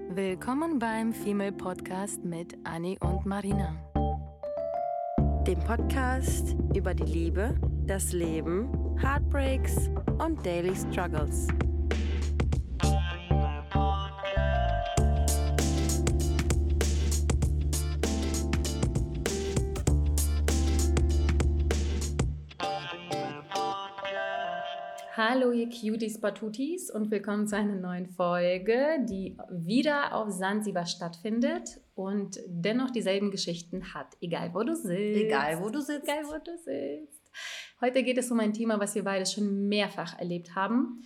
Willkommen beim Female Podcast mit Anni und Marina. Dem Podcast über die Liebe, das Leben, Heartbreaks und Daily Struggles. Hallo ihr Cuties Batutis und willkommen zu einer neuen Folge, die wieder auf Sansibar stattfindet und dennoch dieselben Geschichten hat, egal wo du sitzt. Egal wo du sitzt. Egal wo du sitzt. Heute geht es um ein Thema, was wir beide schon mehrfach erlebt haben.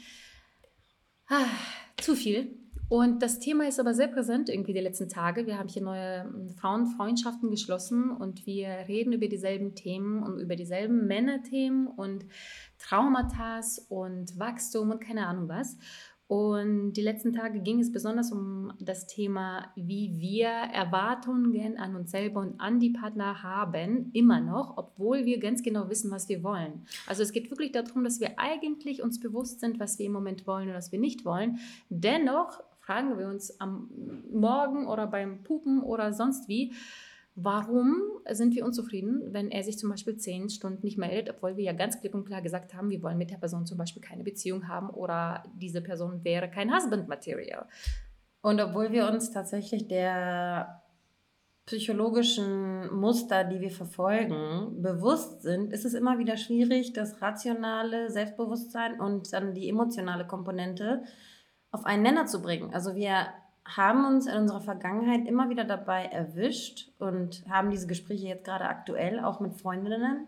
Zu viel. Und das Thema ist aber sehr präsent irgendwie die letzten Tage. Wir haben hier neue Frauenfreundschaften geschlossen und wir reden über dieselben Themen und über dieselben Männerthemen und Traumata und Wachstum und keine Ahnung was. Und die letzten Tage ging es besonders um das Thema, wie wir Erwartungen an uns selber und an die Partner haben, immer noch, obwohl wir ganz genau wissen, was wir wollen. Also es geht wirklich darum, dass wir eigentlich uns bewusst sind, was wir im Moment wollen und was wir nicht wollen. Dennoch fragen wir uns am Morgen oder beim Pupen oder sonst wie, warum sind wir unzufrieden, wenn er sich zum Beispiel 10 Stunden nicht meldet, obwohl wir ja ganz klipp und klar gesagt haben, wir wollen mit der Person zum Beispiel keine Beziehung haben oder diese Person wäre kein Husband-Material. Und obwohl wir uns tatsächlich der psychologischen Muster, die wir verfolgen, bewusst sind, ist es immer wieder schwierig, das rationale Selbstbewusstsein und dann die emotionale Komponente auf einen Nenner zu bringen. Also wir haben uns in unserer Vergangenheit immer wieder dabei erwischt und haben diese Gespräche jetzt gerade aktuell auch mit Freundinnen,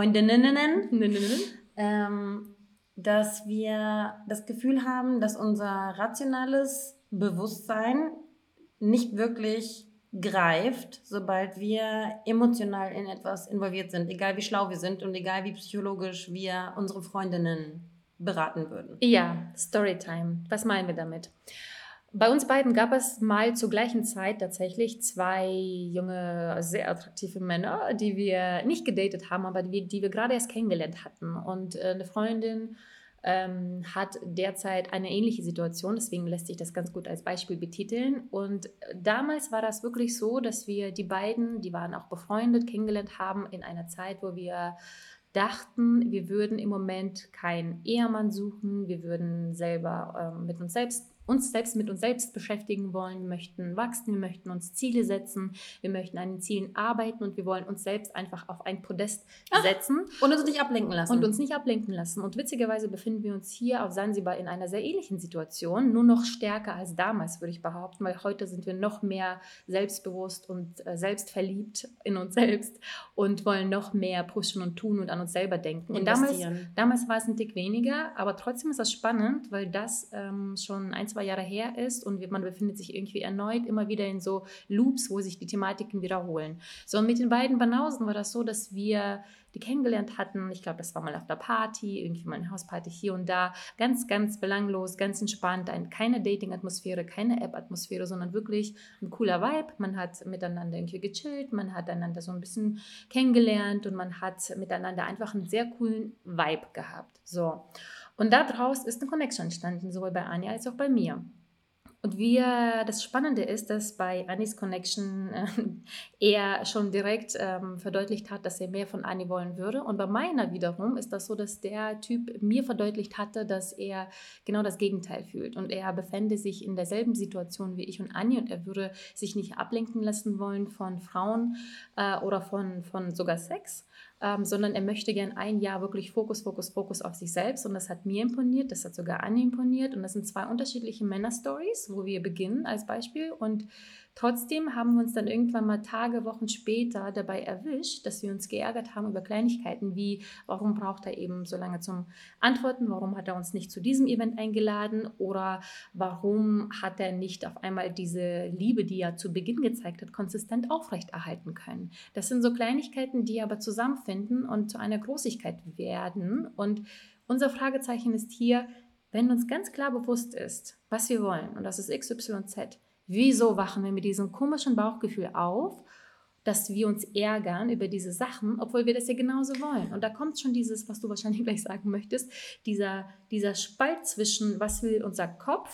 dass wir das Gefühl haben, dass unser rationales Bewusstsein nicht wirklich greift, sobald wir emotional in etwas involviert sind, egal wie schlau wir sind und egal wie psychologisch wir unsere Freundinnen beraten würden. Ja, Storytime. Was meinen wir damit? Bei uns beiden gab es mal zur gleichen Zeit tatsächlich 2 junge, sehr attraktive Männer, die wir nicht gedatet haben, aber die wir gerade erst kennengelernt hatten. Und eine Freundin hat derzeit eine ähnliche Situation, deswegen lässt sich das ganz gut als Beispiel betiteln. Und damals war das wirklich so, dass wir die beiden, die waren auch befreundet, kennengelernt haben in einer Zeit, wo wir dachten, wir würden im Moment keinen Ehemann suchen, wir würden selber mit uns selbst beschäftigen wollen, wir möchten wachsen, wir möchten uns Ziele setzen, wir möchten an den Zielen arbeiten und wir wollen uns selbst einfach auf ein Podest setzen. Und uns nicht ablenken lassen. Und witzigerweise befinden wir uns hier auf Sansibar in einer sehr ähnlichen Situation, nur noch stärker als damals, würde ich behaupten, weil heute sind wir noch mehr selbstbewusst und selbstverliebt in uns selbst und wollen noch mehr pushen und tun und an uns selber denken. Und damals war es ein Tick weniger, aber trotzdem ist das spannend, weil das schon 1-2 Jahre her ist und man befindet sich irgendwie erneut immer wieder in so Loops, wo sich die Thematiken wiederholen. So, und mit den beiden Banausen war das so, dass wir die kennengelernt hatten. Ich glaube, das war mal auf der Party, irgendwie mal eine Hausparty hier und da. Ganz, ganz belanglos, ganz entspannt. Keine Dating-Atmosphäre, keine App-Atmosphäre, sondern wirklich ein cooler Vibe. Man hat miteinander irgendwie gechillt, man hat einander so ein bisschen kennengelernt und man hat miteinander einfach einen sehr coolen Vibe gehabt. So. Und daraus ist eine Connection entstanden, sowohl bei Anja als auch bei mir. Und das Spannende ist, dass bei Annis Connection er schon direkt verdeutlicht hat, dass er mehr von Anni wollen würde. Und bei meiner wiederum ist das so, dass der Typ mir verdeutlicht hatte, dass er genau das Gegenteil fühlt. Und er befände sich in derselben Situation wie ich und Anni und er würde sich nicht ablenken lassen wollen von Frauen oder von sogar Sex. Sondern er möchte gern ein Jahr wirklich Fokus auf sich selbst und das hat mir imponiert, das hat sogar Anni imponiert und das sind 2 unterschiedliche Männer-Stories, wo wir beginnen als Beispiel und trotzdem haben wir uns dann irgendwann mal Tage, Wochen später dabei erwischt, dass wir uns geärgert haben über Kleinigkeiten wie, warum braucht er eben so lange zum Antworten, warum hat er uns nicht zu diesem Event eingeladen oder warum hat er nicht auf einmal diese Liebe, die er zu Beginn gezeigt hat, konsistent aufrechterhalten können. Das sind so Kleinigkeiten, die aber zusammenfinden und zu einer Großigkeit werden und unser Fragezeichen ist hier, wenn uns ganz klar bewusst ist, was wir wollen und das ist XYZ, wieso wachen wir mit diesem komischen Bauchgefühl auf, dass wir uns ärgern über diese Sachen, obwohl wir das ja genauso wollen? Und da kommt schon dieses, was du wahrscheinlich gleich sagen möchtest, dieser Spalt zwischen, was will unser Kopf,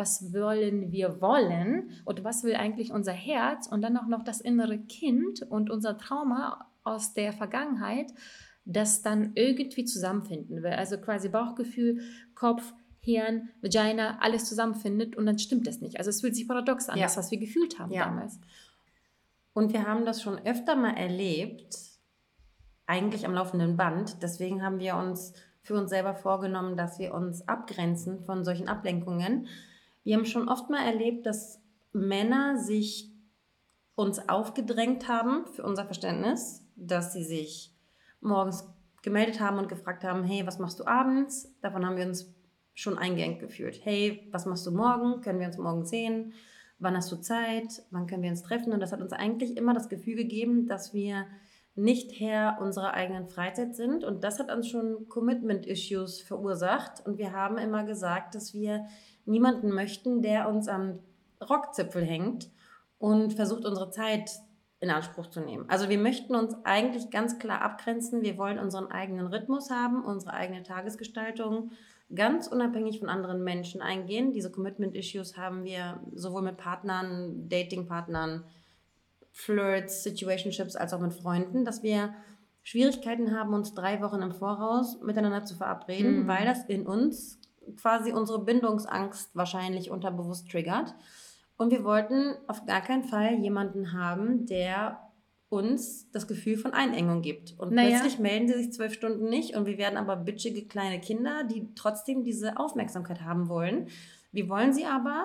was wollen wir wollen und was will eigentlich unser Herz und dann auch noch das innere Kind und unser Trauma aus der Vergangenheit, das dann irgendwie zusammenfinden will. Also quasi Bauchgefühl, Kopf, Hirn, Vagina, alles zusammenfindet und dann stimmt das nicht. Also es fühlt sich paradox an, das, was wir gefühlt haben damals. Und wir haben das schon öfter mal erlebt, eigentlich am laufenden Band. Deswegen haben wir uns für uns selber vorgenommen, dass wir uns abgrenzen von solchen Ablenkungen. Wir haben schon oft mal erlebt, dass Männer sich uns aufgedrängt haben für unser Verständnis, dass sie sich morgens gemeldet haben und gefragt haben, hey, was machst du abends? Davon haben wir uns schon eingeengt gefühlt. Hey, was machst du morgen? Können wir uns morgen sehen? Wann hast du Zeit? Wann können wir uns treffen? Und das hat uns eigentlich immer das Gefühl gegeben, dass wir nicht Herr unserer eigenen Freizeit sind. Und das hat uns schon Commitment-Issues verursacht. Und wir haben immer gesagt, dass wir niemanden möchten, der uns am Rockzipfel hängt und versucht, unsere Zeit in Anspruch zu nehmen. Also wir möchten uns eigentlich ganz klar abgrenzen. Wir wollen unseren eigenen Rhythmus haben, unsere eigene Tagesgestaltung, ganz unabhängig von anderen Menschen eingehen. Diese Commitment-Issues haben wir sowohl mit Partnern, Datingpartnern, Flirts, Situationships als auch mit Freunden, dass wir Schwierigkeiten haben, uns 3 Wochen im Voraus miteinander zu verabreden, weil das in uns quasi unsere Bindungsangst wahrscheinlich unterbewusst triggert. Und wir wollten auf gar keinen Fall jemanden haben, der uns das Gefühl von Einengung gibt. Und plötzlich melden sie sich 12 Stunden nicht und wir werden aber bitchige kleine Kinder, die trotzdem diese Aufmerksamkeit haben wollen. Wir wollen sie aber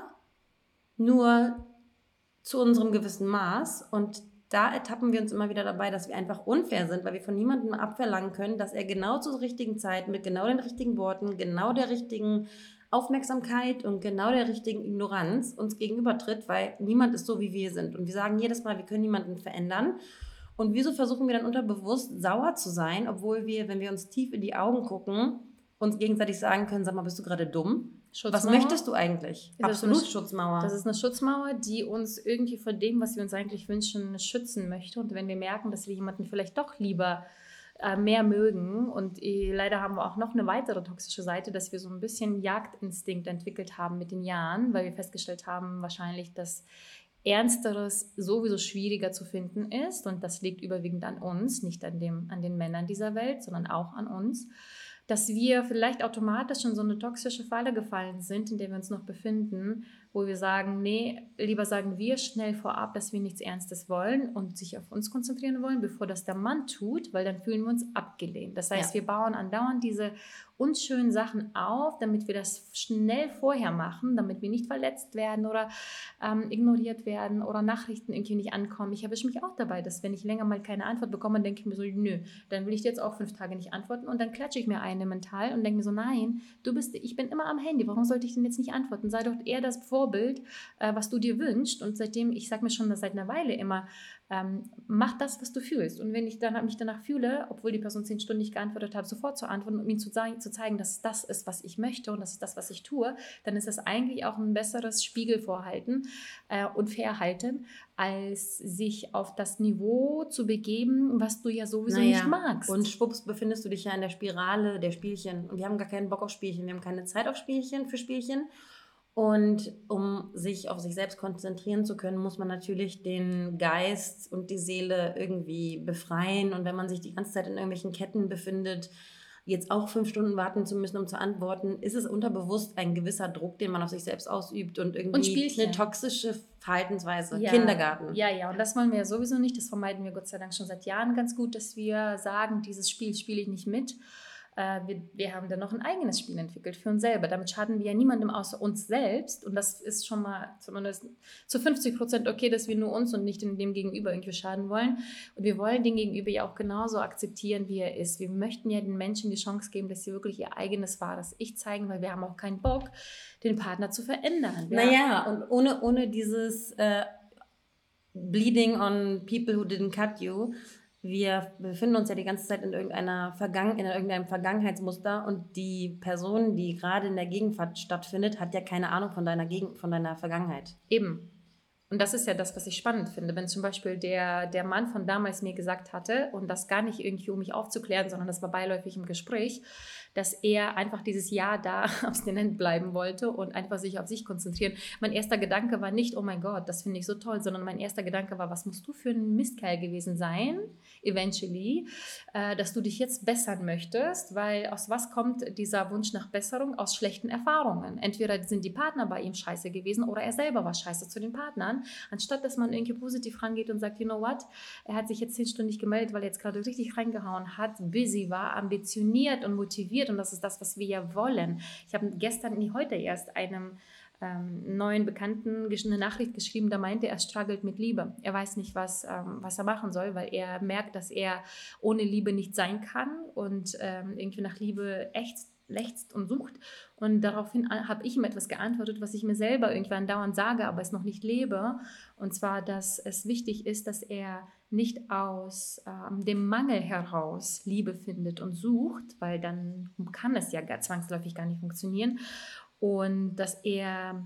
nur zu unserem gewissen Maß und da ertappen wir uns immer wieder dabei, dass wir einfach unfair sind, weil wir von niemandem abverlangen können, dass er genau zur richtigen Zeit mit genau den richtigen Worten, genau der richtigen Aufmerksamkeit und genau der richtigen Ignoranz uns gegenübertritt, weil niemand ist so, wie wir sind. Und wir sagen jedes Mal, wir können niemanden verändern. Und wieso versuchen wir dann unterbewusst sauer zu sein, obwohl wir, wenn wir uns tief in die Augen gucken, uns gegenseitig sagen können, sag mal, bist du gerade dumm? Was möchtest du eigentlich? Absolut Schutzmauer. Das ist eine Schutzmauer, die uns irgendwie vor dem, was wir uns eigentlich wünschen, schützen möchte. Und wenn wir merken, dass wir jemanden vielleicht doch lieber mehr mögen und leider haben wir auch noch eine weitere toxische Seite, dass wir so ein bisschen Jagdinstinkt entwickelt haben mit den Jahren, weil wir festgestellt haben wahrscheinlich, dass Ernsteres sowieso schwieriger zu finden ist und das liegt überwiegend an uns, nicht an den Männern dieser Welt, sondern auch an uns, dass wir vielleicht automatisch in so eine toxische Falle gefallen sind, in der wir uns noch befinden, wo wir sagen, nee, lieber sagen wir schnell vorab, dass wir nichts Ernstes wollen und sich auf uns konzentrieren wollen, bevor das der Mann tut, weil dann fühlen wir uns abgelehnt. Das heißt, wir bauen andauernd diese unschönen Sachen auf, damit wir das schnell vorher machen, damit wir nicht verletzt werden oder ignoriert werden oder Nachrichten irgendwie nicht ankommen. Ich erwische mich auch dabei, dass wenn ich länger mal keine Antwort bekomme, denke ich mir so, nö, dann will ich dir jetzt auch 5 Tage nicht antworten und dann klatsche ich mir eine mental und denke mir so, nein, ich bin immer am Handy, warum sollte ich denn jetzt nicht antworten? Sei doch eher das Vorbild, was du dir wünschst und seitdem, ich sage mir schon seit einer Weile immer, mach das, was du fühlst. Und wenn ich mich danach fühle, obwohl die Person 10 Stunden nicht geantwortet hat, sofort zu antworten und ihm zu zeigen, dass das ist, was ich möchte und das ist das, was ich tue, dann ist das eigentlich auch ein besseres Spiegelvorhalten und Verhalten, als sich auf das Niveau zu begeben, was du ja sowieso nicht magst. Und schwupps befindest du dich ja in der Spirale der Spielchen. Und wir haben gar keinen Bock auf Spielchen, wir haben keine Zeit auf Spielchen für Spielchen. Und um sich auf sich selbst konzentrieren zu können, muss man natürlich den Geist und die Seele irgendwie befreien. Und wenn man sich die ganze Zeit in irgendwelchen Ketten befindet, jetzt auch 5 Stunden warten zu müssen, um zu antworten, ist es unterbewusst ein gewisser Druck, den man auf sich selbst ausübt und irgendwie eine toxische Verhaltensweise. Ja. Kindergarten. Ja, und das wollen wir ja sowieso nicht. Das vermeiden wir Gott sei Dank schon seit Jahren ganz gut, dass wir sagen, dieses Spiel spiele ich nicht mit. Wir haben dann noch ein eigenes Spiel entwickelt für uns selber. Damit schaden wir ja niemandem außer uns selbst. Und das ist schon mal zumindest zu 50% okay, dass wir nur uns und nicht dem Gegenüber irgendwie schaden wollen. Und wir wollen den Gegenüber ja auch genauso akzeptieren, wie er ist. Wir möchten ja den Menschen die Chance geben, dass sie wirklich ihr eigenes wahres Ich zeigen, weil wir haben auch keinen Bock, den Partner zu verändern. Und ohne dieses Bleeding on people who didn't cut you. Wir befinden uns ja die ganze Zeit in irgendeinem Vergangenheitsmuster und die Person, die gerade in der Gegenwart stattfindet, hat ja keine Ahnung von deiner Vergangenheit. Eben. Und das ist ja das, was ich spannend finde. Wenn zum Beispiel der Mann von damals mir gesagt hatte, und das gar nicht irgendwie, um mich aufzuklären, sondern das war beiläufig im Gespräch, dass er einfach dieses Jahr da abstinent bleiben wollte und einfach sich auf sich konzentrieren. Mein erster Gedanke war nicht, oh mein Gott, das finde ich so toll, sondern mein erster Gedanke war, was musst du für ein Mistkerl gewesen sein, eventually, dass du dich jetzt bessern möchtest, weil aus was kommt dieser Wunsch nach Besserung? Aus schlechten Erfahrungen. Entweder sind die Partner bei ihm scheiße gewesen oder er selber war scheiße zu den Partnern, anstatt dass man irgendwie positiv rangeht und sagt, you know what, er hat sich jetzt 10 Stunden nicht gemeldet, weil er jetzt gerade richtig reingehauen hat, busy war, ambitioniert und motiviert und das ist das, was wir ja wollen. Ich habe heute erst einem neuen Bekannten eine Nachricht geschrieben, da meinte er struggelt mit Liebe. Er weiß nicht, was er machen soll, weil er merkt, dass er ohne Liebe nicht sein kann und irgendwie nach Liebe lechzt und sucht. Und daraufhin habe ich ihm etwas geantwortet, was ich mir selber irgendwann dauernd sage, aber es noch nicht lebe. Und zwar, dass es wichtig ist, dass er nicht aus dem Mangel heraus Liebe findet und sucht, weil dann kann es ja zwangsläufig gar nicht funktionieren. Und dass er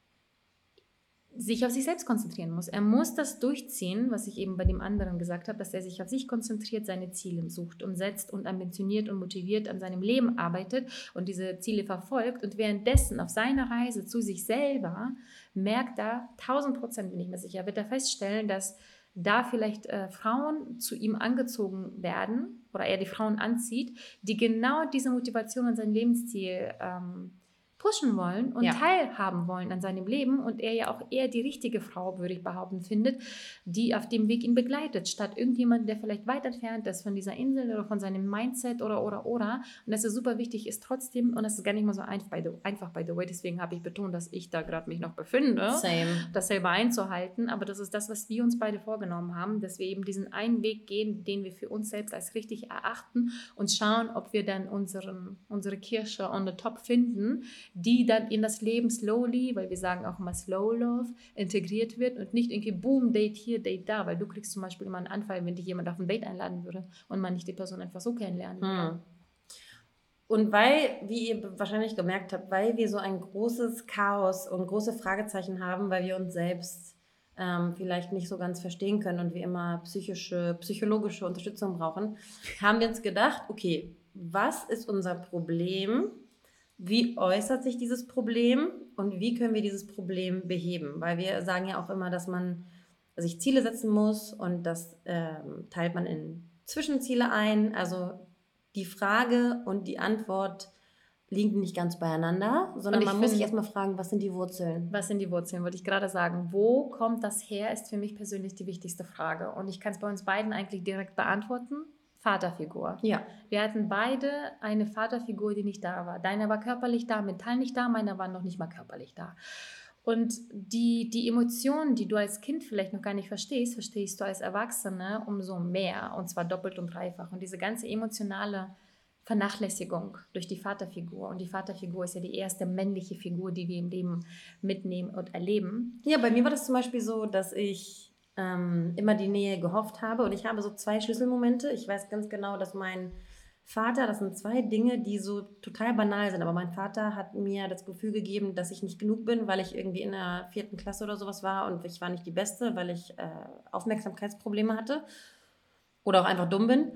sich auf sich selbst konzentrieren muss. Er muss das durchziehen, was ich eben bei dem anderen gesagt habe, dass er sich auf sich konzentriert, seine Ziele sucht und setzt und ambitioniert und motiviert an seinem Leben arbeitet und diese Ziele verfolgt und währenddessen auf seiner Reise zu sich selber merkt er, 1000% bin ich mir sicher, wird er feststellen, dass da vielleicht Frauen zu ihm angezogen werden oder er die Frauen anzieht, die genau diese Motivation an sein Lebensziel pushen wollen und teilhaben wollen an seinem Leben und er ja auch eher die richtige Frau, würde ich behaupten, findet, die auf dem Weg ihn begleitet, statt irgendjemand, der vielleicht weit entfernt ist von dieser Insel oder von seinem Mindset oder. Und das ist super wichtig, ist trotzdem, und das ist gar nicht mal so einfach, by the way, deswegen habe ich betont, dass ich da gerade mich noch befinde, das selber einzuhalten, aber das ist das, was wir uns beide vorgenommen haben, dass wir eben diesen einen Weg gehen, den wir für uns selbst als richtig erachten und schauen, ob wir dann unsere Kirsche on the top finden, die dann in das Leben slowly, weil wir sagen auch immer Slow Love, integriert wird und nicht irgendwie boom, Date hier, Date da, weil du kriegst zum Beispiel immer einen Anfall, wenn dich jemand auf ein Date einladen würde und man nicht die Person einfach so kennenlernen würde. Und weil, wie ihr wahrscheinlich gemerkt habt, weil wir so ein großes Chaos und große Fragezeichen haben, weil wir uns selbst vielleicht nicht so ganz verstehen können und wir immer psychologische Unterstützung brauchen, haben wir uns gedacht, okay, was ist unser Problem? Wie äußert sich dieses Problem und wie können wir dieses Problem beheben? Weil wir sagen ja auch immer, dass man sich Ziele setzen muss und das teilt man in Zwischenziele ein. Also die Frage und die Antwort liegen nicht ganz beieinander, sondern man muss sich erstmal fragen, was sind die Wurzeln? Was sind die Wurzeln, wollte ich gerade sagen. Wo kommt das her, ist für mich persönlich die wichtigste Frage. Und ich kann es bei uns beiden eigentlich direkt beantworten. Vaterfigur. Ja. Wir hatten beide eine Vaterfigur, die nicht da war. Deiner war körperlich da, mental nicht da, meiner war noch nicht mal körperlich da. Und die Emotionen, die du als Kind vielleicht noch gar nicht verstehst, verstehst du als Erwachsene umso mehr, und zwar doppelt und dreifach. Und diese ganze emotionale Vernachlässigung durch die Vaterfigur. Und die Vaterfigur ist ja die erste männliche Figur, die wir im Leben mitnehmen und erleben. Ja, bei mir war das zum Beispiel so, dass ich immer die Nähe gehofft habe. Und ich habe so 2 Schlüsselmomente. Ich weiß ganz genau, dass mein Vater, das sind 2 Dinge, die so total banal sind. Aber mein Vater hat mir das Gefühl gegeben, dass ich nicht genug bin, weil ich irgendwie in der 4. Klasse oder sowas war. Und ich war nicht die Beste, weil ich Aufmerksamkeitsprobleme hatte. Oder auch einfach dumm bin.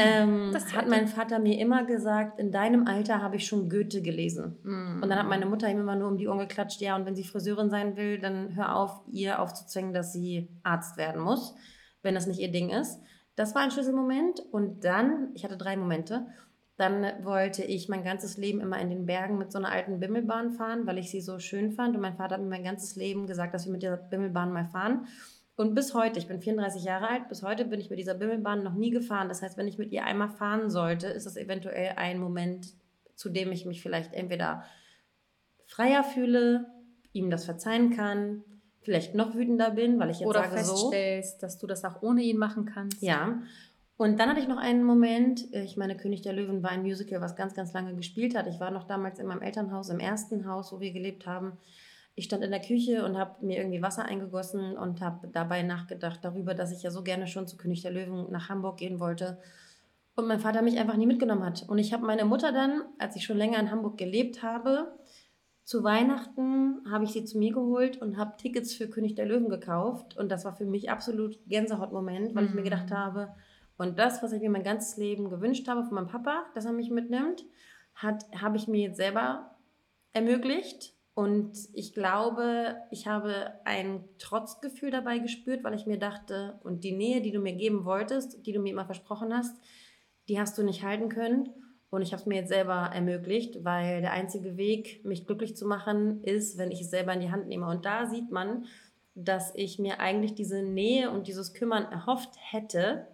Hat mein Vater mir immer gesagt, in deinem Alter habe ich schon Goethe gelesen. Und dann hat meine Mutter ihm immer nur um die Ohren geklatscht, ja, und wenn sie Friseurin sein will, dann hör auf, ihr aufzuzwingen, dass sie Arzt werden muss, wenn das nicht ihr Ding ist. Das war ein Schlüsselmoment. Und dann, ich hatte 3 Momente, dann wollte ich mein ganzes Leben immer in den Bergen mit so einer alten Bimmelbahn fahren, weil ich sie so schön fand. Und mein Vater hat mir mein ganzes Leben gesagt, dass wir mit der Bimmelbahn mal fahren. Und bis heute, ich bin 34 Jahre alt, bis heute bin ich mit dieser Bimmelbahn noch nie gefahren. Das heißt, wenn ich mit ihr einmal fahren sollte, ist das eventuell ein Moment, zu dem ich mich vielleicht entweder freier fühle, ihm das verzeihen kann, vielleicht noch wütender bin, weil ich jetzt oder sage so. Oder feststellst, dass du das auch ohne ihn machen kannst. Ja. Und dann hatte ich noch einen Moment, ich meine, König der Löwen war ein Musical, was ganz, ganz lange gespielt hat. Ich war noch damals in meinem Elternhaus, im ersten Haus, wo wir gelebt haben. Ich stand in der Küche und habe mir irgendwie Wasser eingegossen und habe dabei nachgedacht darüber, dass ich ja so gerne schon zu König der Löwen nach Hamburg gehen wollte. Und mein Vater mich einfach nie mitgenommen hat. Und ich habe meine Mutter dann, als ich schon länger in Hamburg gelebt habe, zu Weihnachten habe ich sie zu mir geholt und habe Tickets für König der Löwen gekauft. Und das war für mich absolut Gänsehautmoment, weil ich mir gedacht habe, und das, was ich mir mein ganzes Leben gewünscht habe von meinem Papa, dass er mich mitnimmt, habe ich mir jetzt selber ermöglicht. Und ich glaube, ich habe ein Trotzgefühl dabei gespürt, weil ich mir dachte, und die Nähe, die du mir geben wolltest, die du mir immer versprochen hast, die hast du nicht halten können. Und ich habe es mir jetzt selber ermöglicht, weil der einzige Weg, mich glücklich zu machen, ist, wenn ich es selber in die Hand nehme. Und da sieht man, dass ich mir eigentlich diese Nähe und dieses Kümmern erhofft hätte.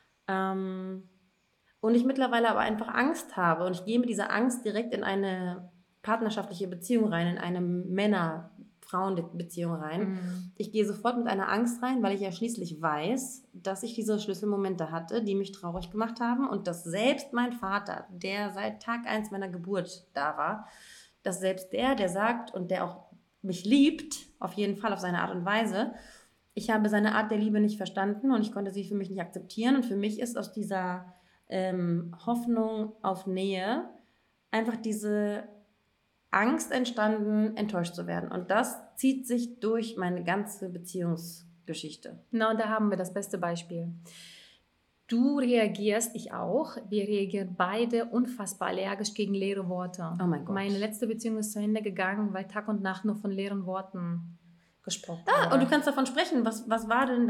Und ich mittlerweile aber einfach Angst habe. Und ich gehe mit dieser Angst direkt in eine partnerschaftliche Beziehung rein, in eine Männer-Frauen-Beziehung rein. Ich gehe sofort mit einer Angst rein, weil ich ja schließlich weiß, dass ich diese Schlüsselmomente hatte, die mich traurig gemacht haben und dass selbst mein Vater, der seit Tag 1 meiner Geburt da war, dass selbst der sagt und der auch mich liebt, auf jeden Fall auf seine Art und Weise, ich habe seine Art der Liebe nicht verstanden und ich konnte sie für mich nicht akzeptieren. Und für mich ist aus dieser Hoffnung auf Nähe einfach diese Angst entstanden, enttäuscht zu werden. Und das zieht sich durch meine ganze Beziehungsgeschichte. Na, und da haben wir das beste Beispiel. Du reagierst, ich auch. Wir reagieren beide unfassbar allergisch gegen leere Worte. Oh mein Gott. Meine letzte Beziehung ist zu Ende gegangen, weil Tag und Nacht nur von leeren Worten gesprochen wurde. Und du kannst davon sprechen. Was war denn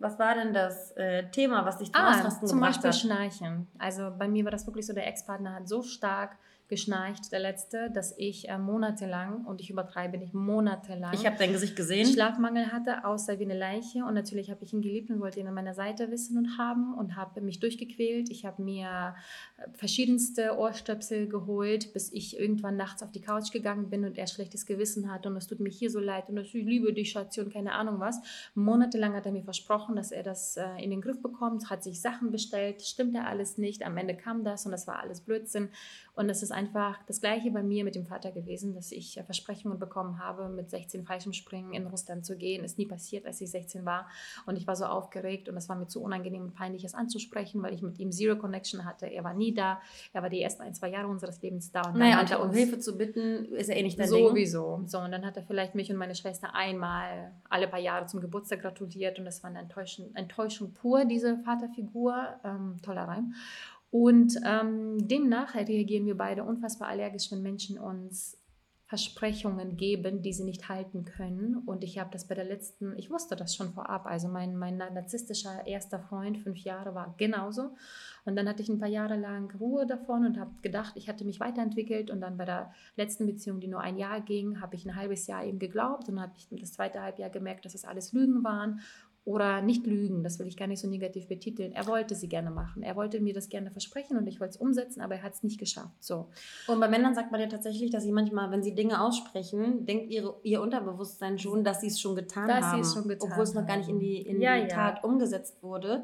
das Thema, was dich zum Ausrasten zum gebracht Beispiel hat? Schnarchen. Also bei mir war das wirklich so, der Ex-Partner hat so stark geschnarcht, der letzte, dass ich monatelang, und ich übertreibe nicht, monatelang Ich habe dein Gesicht gesehen. Schlafmangel hatte, außer wie eine Leiche. Und natürlich habe ich ihn geliebt und wollte ihn an meiner Seite wissen und haben und habe mich durchgequält. Ich habe mir verschiedenste Ohrstöpsel geholt, bis ich irgendwann nachts auf die Couch gegangen bin und er schlechtes Gewissen hatte und es tut mir hier so leid und ich liebe dich, Schatzi, und keine Ahnung was. Monatelang hat er mir versprochen, dass er das in den Griff bekommt, hat sich Sachen bestellt, stimmte alles nicht. Am Ende kam das und das war alles Blödsinn. Und es ist einfach das Gleiche bei mir mit dem Vater gewesen, dass ich Versprechungen bekommen habe, mit 16 Fallschirmspringen in Russland zu gehen. Ist nie passiert, als ich 16 war. Und ich war so aufgeregt und es war mir zu unangenehm und peinlich, es anzusprechen, weil ich mit ihm Zero Connection hatte. Er war nie da. Er war die ersten 1-2 Jahre unseres Lebens da. Und naja, und um Hilfe zu bitten, ist ja eh nicht dein Ding. Sowieso. So, und dann hat er vielleicht mich und meine Schwester einmal alle paar Jahre zum Geburtstag gratuliert und das war eine Enttäuschung pur, diese Vaterfigur. Toller Reim. Und demnach reagieren wir beide unfassbar allergisch, wenn Menschen uns Versprechungen geben, die sie nicht halten können. Und ich habe das bei der letzten, ich wusste das schon vorab, also mein narzisstischer erster Freund, 5 Jahre, war genauso. Und dann hatte ich ein paar Jahre lang Ruhe davon und habe gedacht, ich hatte mich weiterentwickelt. Und dann bei der letzten Beziehung, die nur 1 Jahr ging, habe ich ein halbes Jahr ihm geglaubt und habe ich das zweite Halbjahr gemerkt, dass es alles Lügen waren. Oder nicht lügen, das will ich gar nicht so negativ betiteln. Er wollte sie gerne machen. Er wollte mir das gerne versprechen und ich wollte es umsetzen, aber er hat es nicht geschafft. So. Und bei Männern sagt man ja tatsächlich, dass sie manchmal, wenn sie Dinge aussprechen, denkt ihr Unterbewusstsein schon, dass sie es schon getan haben. Obwohl es noch gar nicht in die Tat umgesetzt wurde.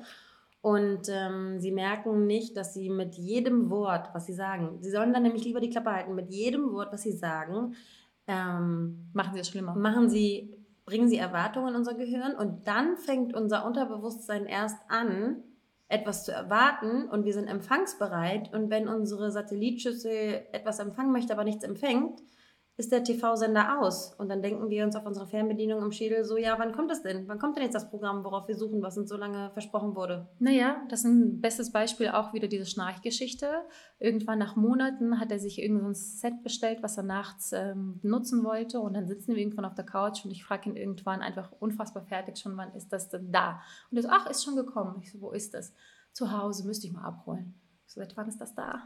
Und sie merken nicht, dass sie mit jedem Wort, was sie sagen, sie sollen dann nämlich lieber die Klappe halten, mit jedem Wort, was sie sagen, machen sie es schlimmer. Bringen sie Erwartungen in unser Gehirn und dann fängt unser Unterbewusstsein erst an, etwas zu erwarten und wir sind empfangsbereit und wenn unsere Satellitschüssel etwas empfangen möchte, aber nichts empfängt, ist der TV-Sender aus und dann denken wir uns auf unserer Fernbedienung im Schädel so, ja, wann kommt das denn? Wann kommt denn jetzt das Programm, worauf wir suchen, was uns so lange versprochen wurde? Naja, das ist ein bestes Beispiel auch wieder diese Schnarchgeschichte. Irgendwann nach Monaten hat er sich irgendein Set bestellt, was er nachts nutzen wollte und dann sitzen wir irgendwann auf der Couch und ich frage ihn irgendwann einfach unfassbar fertig schon, wann ist das denn da? Und er so, ach, ist schon gekommen. Ich so, wo ist das? Zu Hause, müsste ich mal abholen. Ich so, seit wann ist das da?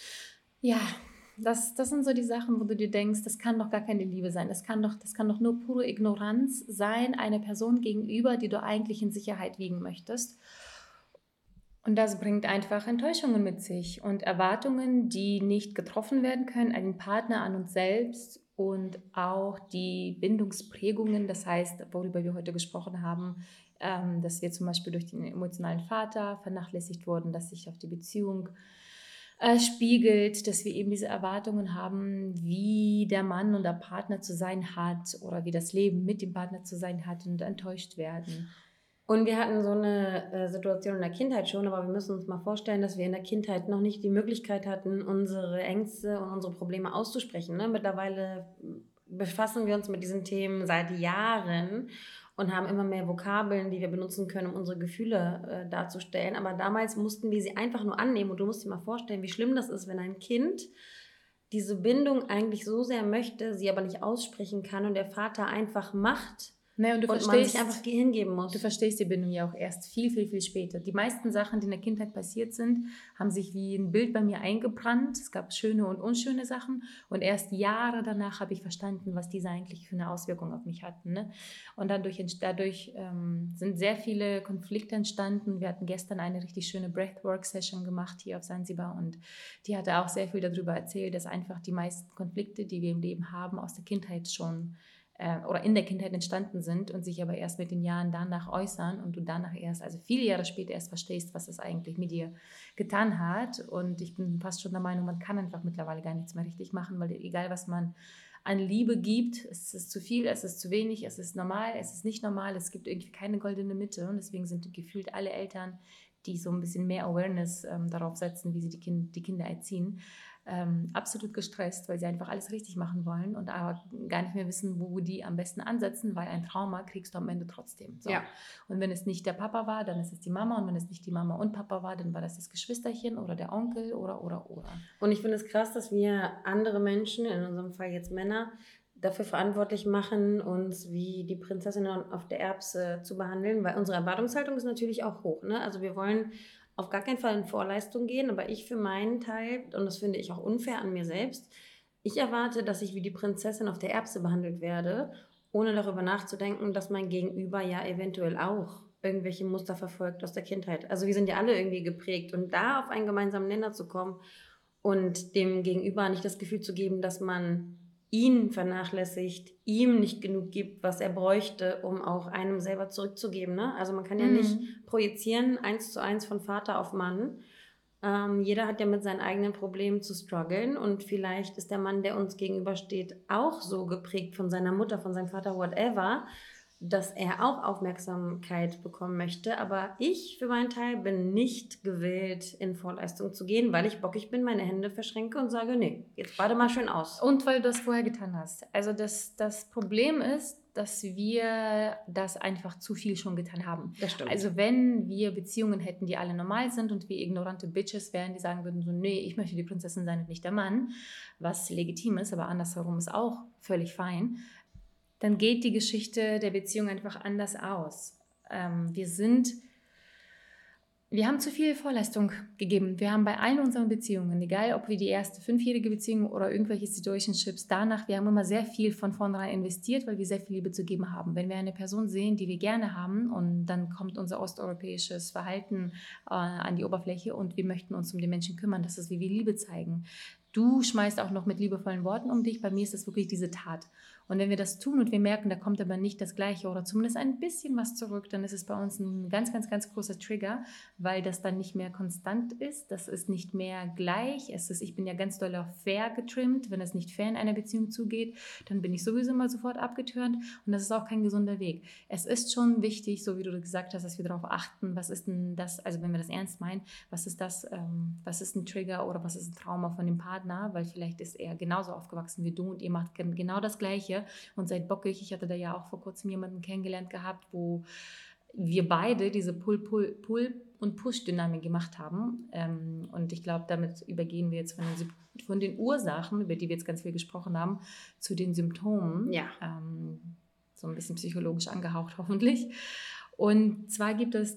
Ja, das sind so die Sachen, wo du dir denkst, das kann doch gar keine Liebe sein. Das kann doch nur pure Ignoranz sein, einer Person gegenüber, die du eigentlich in Sicherheit wiegen möchtest. Und das bringt einfach Enttäuschungen mit sich und Erwartungen, die nicht getroffen werden können, an den Partner, an uns selbst und auch die Bindungsprägungen, das heißt, worüber wir heute gesprochen haben, dass wir zum Beispiel durch den emotionalen Vater vernachlässigt wurden, dass sich auf die Beziehung spiegelt, dass wir eben diese Erwartungen haben, wie der Mann und der Partner zu sein hat oder wie das Leben mit dem Partner zu sein hat und enttäuscht werden. Und wir hatten so eine Situation in der Kindheit schon, aber wir müssen uns mal vorstellen, dass wir in der Kindheit noch nicht die Möglichkeit hatten, unsere Ängste und unsere Probleme auszusprechen. Ne? Mittlerweile befassen wir uns mit diesen Themen seit Jahren und haben immer mehr Vokabeln, die wir benutzen können, um unsere Gefühle darzustellen. Aber damals mussten wir sie einfach nur annehmen. Und du musst dir mal vorstellen, wie schlimm das ist, wenn ein Kind diese Bindung eigentlich so sehr möchte, sie aber nicht aussprechen kann und der Vater einfach macht. Nee, und man sich einfach hingeben muss. Du verstehst die Bindung ja auch erst viel, viel, viel später. Die meisten Sachen, die in der Kindheit passiert sind, haben sich wie ein Bild bei mir eingebrannt. Es gab schöne und unschöne Sachen. Und erst Jahre danach habe ich verstanden, was diese eigentlich für eine Auswirkung auf mich hatten. Ne? Und dadurch sind sehr viele Konflikte entstanden. Wir hatten gestern eine richtig schöne Breathwork-Session gemacht hier auf Sansibar. Und die hatte auch sehr viel darüber erzählt, dass einfach die meisten Konflikte, die wir im Leben haben, aus der Kindheit schon oder in der Kindheit entstanden sind und sich aber erst mit den Jahren danach äußern und du danach erst, also viele Jahre später erst verstehst, was das eigentlich mit dir getan hat. Und ich bin fast schon der Meinung, man kann einfach mittlerweile gar nichts mehr richtig machen, weil egal, was man an Liebe gibt, es ist zu viel, es ist zu wenig, es ist normal, es ist nicht normal, es gibt irgendwie keine goldene Mitte und deswegen sind gefühlt alle Eltern, die so ein bisschen mehr Awareness darauf setzen, wie sie die Kinder erziehen, absolut gestresst, weil sie einfach alles richtig machen wollen und aber gar nicht mehr wissen, wo die am besten ansetzen, weil ein Trauma kriegst du am Ende trotzdem. So. Ja. Und wenn es nicht der Papa war, dann ist es die Mama und wenn es nicht die Mama und Papa war, dann war das Geschwisterchen oder der Onkel oder. Und ich finde es krass, dass wir andere Menschen, in unserem Fall jetzt Männer, dafür verantwortlich machen, uns wie die Prinzessin auf der Erbse zu behandeln, weil unsere Erwartungshaltung ist natürlich auch hoch. Ne? Also wir wollen auf gar keinen Fall in Vorleistung gehen, aber ich für meinen Teil, und das finde ich auch unfair an mir selbst, ich erwarte, dass ich wie die Prinzessin auf der Erbse behandelt werde, ohne darüber nachzudenken, dass mein Gegenüber ja eventuell auch irgendwelche Muster verfolgt aus der Kindheit. Also wir sind ja alle irgendwie geprägt und da auf einen gemeinsamen Nenner zu kommen und dem Gegenüber nicht das Gefühl zu geben, dass man ihn vernachlässigt, ihm nicht genug gibt, was er bräuchte, um auch einem selber zurückzugeben. Ne? Also man kann ja nicht projizieren, 1:1 von Vater auf Mann. Jeder hat ja mit seinen eigenen Problemen zu strugglen und vielleicht ist der Mann, der uns gegenübersteht, auch so geprägt von seiner Mutter, von seinem Vater, whatever, dass er auch Aufmerksamkeit bekommen möchte. Aber ich für meinen Teil bin nicht gewillt, in Vorleistung zu gehen, weil ich bockig bin, meine Hände verschränke und sage, nee, jetzt bade mal schön aus. Und weil du das vorher getan hast. Also das Problem ist, dass wir das einfach zu viel schon getan haben. Das stimmt. Also wenn wir Beziehungen hätten, die alle normal sind und wir ignorante Bitches wären, die sagen würden so, nee, ich möchte die Prinzessin sein und nicht der Mann, was legitim ist, aber andersherum ist auch völlig fein, dann geht die Geschichte der Beziehung einfach anders aus. Wir haben zu viel Vorleistung gegeben. Wir haben bei allen unseren Beziehungen, egal ob wir die erste 5-jährige Beziehung oder irgendwelche Situationships danach, wir haben immer sehr viel von vornherein investiert, weil wir sehr viel Liebe zu geben haben. Wenn wir eine Person sehen, die wir gerne haben und dann kommt unser osteuropäisches Verhalten an die Oberfläche und wir möchten uns um den Menschen kümmern, das ist, wie wir Liebe zeigen. Du schmeißt auch noch mit liebevollen Worten um dich, bei mir ist das wirklich diese Tat. Und wenn wir das tun und wir merken, da kommt aber nicht das Gleiche oder zumindest ein bisschen was zurück, dann ist es bei uns ein ganz, ganz, ganz großer Trigger, weil das dann nicht mehr konstant ist, das ist nicht mehr gleich, ich bin ja ganz doll auf fair getrimmt, wenn es nicht fair in einer Beziehung zugeht, dann bin ich sowieso mal sofort abgetürnt und das ist auch kein gesunder Weg. Es ist schon wichtig, so wie du gesagt hast, dass wir darauf achten, was ist denn das, also wenn wir das ernst meinen, was ist ein Trigger oder was ist ein Trauma von dem Partner, weil vielleicht ist er genauso aufgewachsen wie du und ihr macht genau das Gleiche und seid bockig. Ich hatte da ja auch vor kurzem jemanden kennengelernt gehabt, wo wir beide diese Pull- und Push-Dynamik gemacht haben. Und ich glaube, damit übergehen wir jetzt von den Ursachen, über die wir jetzt ganz viel gesprochen haben, zu den Symptomen. Ja. So ein bisschen psychologisch angehaucht hoffentlich. Und zwar gibt es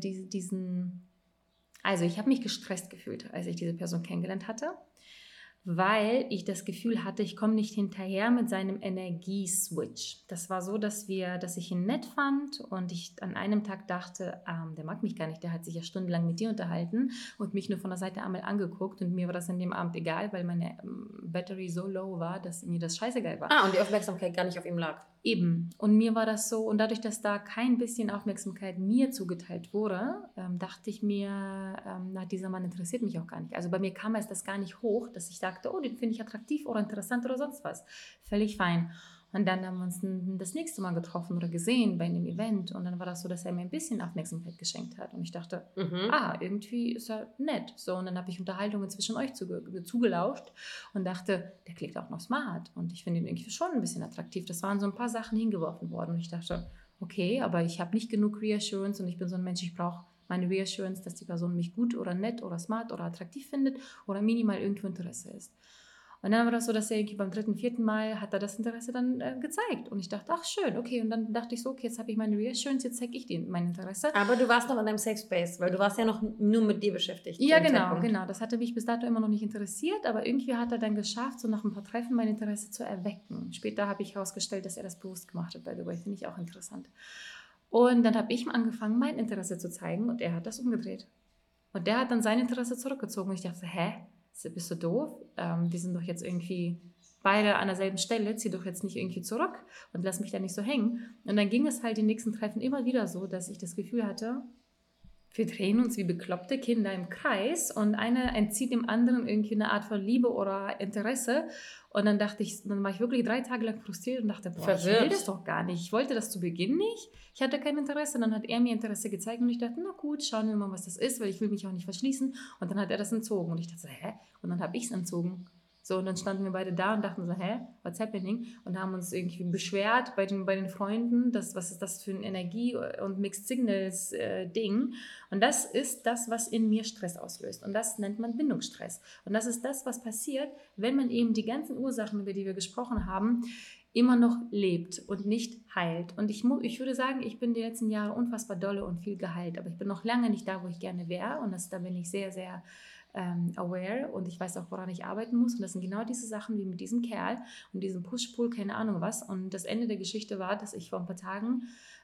also ich habe mich gestresst gefühlt, als ich diese Person kennengelernt hatte, weil ich das Gefühl hatte, ich komme nicht hinterher mit seinem Energieswitch. Das war so, dass ich ihn nett fand und ich an einem Tag dachte, der mag mich gar nicht, der hat sich ja stundenlang mit dir unterhalten und mich nur von der Seite einmal angeguckt und mir war das an dem Abend egal, weil meine Battery so low war, dass mir das scheißegal war. Und die Aufmerksamkeit gar nicht auf ihm lag. Eben. Und mir war das so, und dadurch, dass da kein bisschen Aufmerksamkeit mir zugeteilt wurde, dachte ich mir, dieser Mann interessiert mich auch gar nicht. Also bei mir kam das gar nicht hoch, dass ich dachte, oh, den finde ich attraktiv oder interessant oder sonst was. Völlig fein. Und dann haben wir uns das nächste Mal getroffen oder gesehen bei einem Event und dann war das so, dass er mir ein bisschen Aufmerksamkeit geschenkt hat und ich dachte, irgendwie ist er nett. So, und dann habe ich Unterhaltungen zwischen euch zugelauscht und dachte, der klingt auch noch smart und ich finde ihn irgendwie schon ein bisschen attraktiv. Das waren so ein paar Sachen hingeworfen worden und ich dachte, okay, aber ich habe nicht genug Reassurance und ich bin so ein Mensch, ich brauche meine Reassurance, dass die Person mich gut oder nett oder smart oder attraktiv findet oder minimal irgendwo Interesse ist. Und dann war das so, dass er irgendwie beim 3., 4. Mal hat er das Interesse dann gezeigt. Und ich dachte, ach schön, okay. Und dann dachte ich so, okay, jetzt habe ich meine Reassurance, jetzt zeige ich dir mein Interesse. Aber du warst noch in deinem Safe Space, weil du warst ja noch nur mit dir beschäftigt. Ja, genau. Das hatte mich bis dato immer noch nicht interessiert, aber irgendwie hat er dann geschafft, so nach ein paar Treffen mein Interesse zu erwecken. Später habe ich herausgestellt, dass er das bewusst gemacht hat, by the way, finde ich auch interessant. Und dann habe ich angefangen, mein Interesse zu zeigen und er hat das umgedreht. Und der hat dann sein Interesse zurückgezogen und ich dachte, bist du doof? Wir sind doch jetzt irgendwie beide an derselben Stelle, zieh doch jetzt nicht irgendwie zurück und lass mich da nicht so hängen. Und dann ging es halt die nächsten Treffen immer wieder so, dass ich das Gefühl hatte, wir drehen uns wie bekloppte Kinder im Kreis und einer entzieht dem anderen irgendwie eine Art von Liebe oder Interesse. Und dann war ich wirklich 3 Tage lang frustriert und dachte, boah, ich will das doch gar nicht. Ich wollte das zu Beginn nicht. Ich hatte kein Interesse. Dann hat er mir Interesse gezeigt und ich dachte, na gut, schauen wir mal, was das ist, weil ich will mich auch nicht verschließen. Und dann hat er das entzogen und ich dachte so, Und dann habe ich es entzogen. So, und dann standen wir beide da und dachten so, what's happening? Und haben uns irgendwie beschwert bei den Freunden, was ist das für ein Energie- und Mixed Signals-Ding. Und das ist das, was in mir Stress auslöst. Und das nennt man Bindungsstress. Und das ist das, was passiert, wenn man eben die ganzen Ursachen, über die wir gesprochen haben, immer noch lebt und nicht heilt. Und ich würde sagen, ich bin die letzten Jahre unfassbar dolle und viel geheilt, aber ich bin noch lange nicht da, wo ich gerne wäre. Und da bin ich sehr, sehr aware und ich weiß auch, woran ich arbeiten muss. Und das sind genau diese Sachen wie mit diesem Kerl und diesem Push-Pull, keine Ahnung was. Und das Ende der Geschichte war, dass ich vor ein paar Tagen,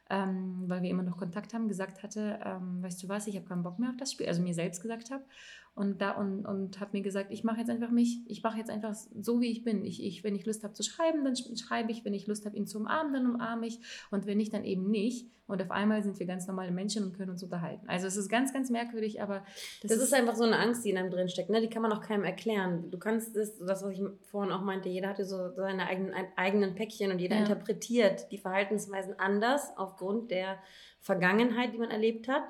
weil wir immer noch Kontakt haben, gesagt hatte, weißt du was, ich habe keinen Bock mehr auf das Spiel, also mir selbst gesagt habe. Und habe mir gesagt, ich mache jetzt einfach so, wie ich bin. Wenn ich Lust habe zu schreiben, dann schreibe ich. Wenn ich Lust habe, ihn zu umarmen, dann umarme ich. Und wenn nicht, dann eben nicht. Und auf einmal sind wir ganz normale Menschen und können uns unterhalten. Also es ist ganz, ganz merkwürdig, aber das ist einfach so eine Angst, die in einem drin steckt. Ne? Die kann man auch keinem erklären. Du kannst das, was ich vorhin auch meinte, jeder hat so seine eigenen Päckchen und jeder interpretiert die Verhaltensweisen anders aufgrund der Vergangenheit, die man erlebt hat.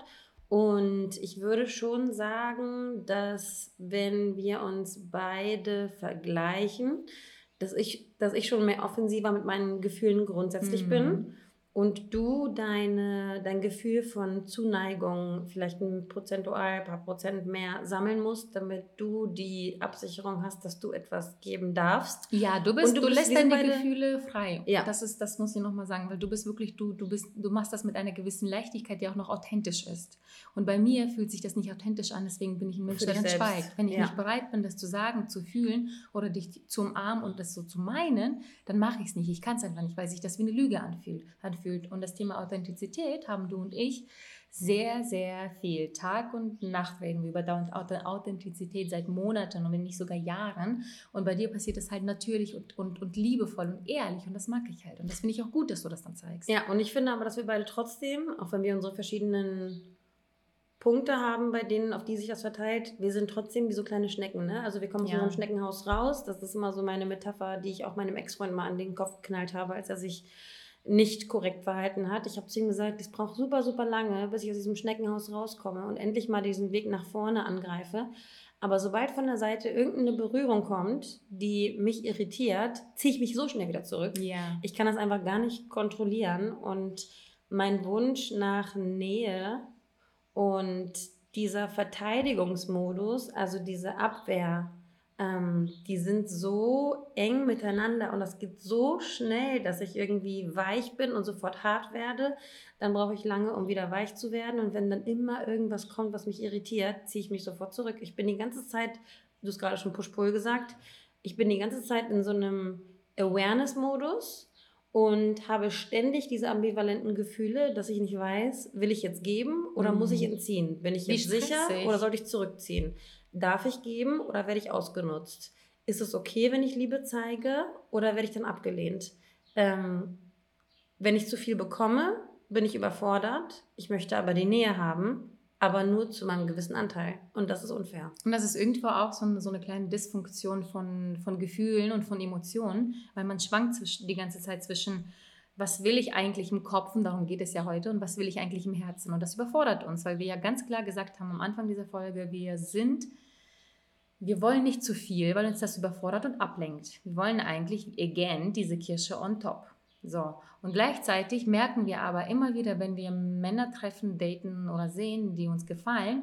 Und ich würde schon sagen, dass wenn wir uns beide vergleichen, dass ich schon mehr offensiver mit meinen Gefühlen grundsätzlich bin und du dein Gefühl von Zuneigung vielleicht ein paar Prozent mehr sammeln musst, damit du die Absicherung hast, dass du etwas geben darfst. Ja, du lässt deine Gefühle frei. Ja. Das muss ich nochmal sagen, weil du bist wirklich, du machst das mit einer gewissen Leichtigkeit, die auch noch authentisch ist. Und bei mir fühlt sich das nicht authentisch an, deswegen bin ich ein Mensch, der dann schweigt. Wenn ich nicht bereit bin, das zu sagen, zu fühlen oder dich zu umarmen und das so zu meinen, dann mache ich es nicht. Ich kann es einfach nicht, weil sich das wie eine Lüge anfühlt. Und das Thema Authentizität haben du und ich sehr, sehr viel. Tag und Nacht reden wir über Authentizität seit Monaten und wenn nicht sogar Jahren. Und bei dir passiert das halt natürlich und liebevoll und ehrlich und das mag ich halt. Und das finde ich auch gut, dass du das dann zeigst. Ja, und ich finde aber, dass wir beide trotzdem, auch wenn wir unsere verschiedenen Punkte haben, bei denen, auf die sich das verteilt, wir sind trotzdem wie so kleine Schnecken. Ne? Also wir kommen aus unserem Schneckenhaus raus. Das ist immer so meine Metapher, die ich auch meinem Ex-Freund mal an den Kopf geknallt habe, als er sich nicht korrekt verhalten hat. Ich habe zu ihm gesagt, es braucht super, super lange, bis ich aus diesem Schneckenhaus rauskomme und endlich mal diesen Weg nach vorne angreife. Aber sobald von der Seite irgendeine Berührung kommt, die mich irritiert, ziehe ich mich so schnell wieder zurück. Ja. Ich kann das einfach gar nicht kontrollieren. Und mein Wunsch nach Nähe und dieser Verteidigungsmodus, also diese Abwehr, die sind so eng miteinander und das geht so schnell, dass ich irgendwie weich bin und sofort hart werde. Dann brauche ich lange, um wieder weich zu werden. Und wenn dann immer irgendwas kommt, was mich irritiert, ziehe ich mich sofort zurück. Ich bin die ganze Zeit, du hast gerade schon Push-Pull gesagt, ich bin die ganze Zeit in so einem Awareness-Modus und habe ständig diese ambivalenten Gefühle, dass ich nicht weiß, will ich jetzt geben oder muss ich entziehen? Bin ich jetzt sicher oder sollte ich zurückziehen? Darf ich geben oder werde ich ausgenutzt? Ist es okay, wenn ich Liebe zeige oder werde ich dann abgelehnt? Wenn ich zu viel bekomme, bin ich überfordert. Ich möchte aber die Nähe haben, aber nur zu meinem gewissen Anteil. Und das ist unfair. Und das ist irgendwo auch so eine kleine Dysfunktion von Gefühlen und von Emotionen, weil man schwankt die ganze Zeit zwischen, was will ich eigentlich im Kopf, und darum geht es ja heute, und was will ich eigentlich im Herzen. Und das überfordert uns, weil wir ja ganz klar gesagt haben am Anfang dieser Folge, wir wollen nicht zu viel, weil uns das überfordert und ablenkt. Wir wollen eigentlich, again, diese Kirsche on top. So. Und gleichzeitig merken wir aber immer wieder, wenn wir Männer treffen, daten oder sehen, die uns gefallen,